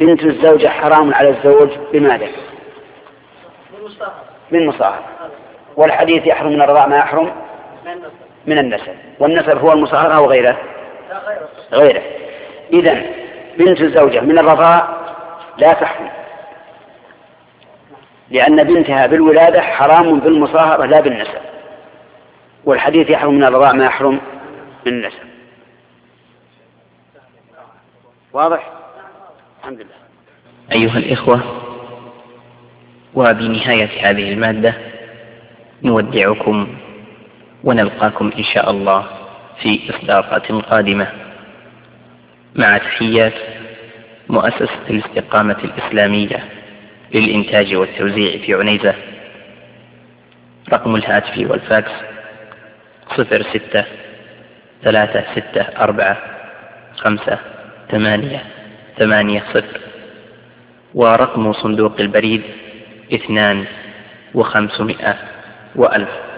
بنت الزوجة حرام على الزوج بماذا؟ بالمصاهرة. والحديث يحرم من الرضاع ما يحرم من النسب، والنسب هو المصاهرة أو غيره؟ غيره. إذن بنت الزوجة من الرضاع لا تحرم، لأن بنتها بالولادة حرام بالمصاهرة لا بالنسب، والحديث يحرم من الرضاع ما يحرم من النسب. واضح؟ الحمد لله. أيها الإخوة، وبنهاية هذه المادة نودعكم ونلقاكم إن شاء الله في إصدارات قادمة، مع تحيات مؤسسة الاستقامة الإسلامية للإنتاج والتوزيع في عنيزة. رقم الهاتف والفاكس 06-364-5-8-8-0، ورقم صندوق البريد 2 و500 و1000.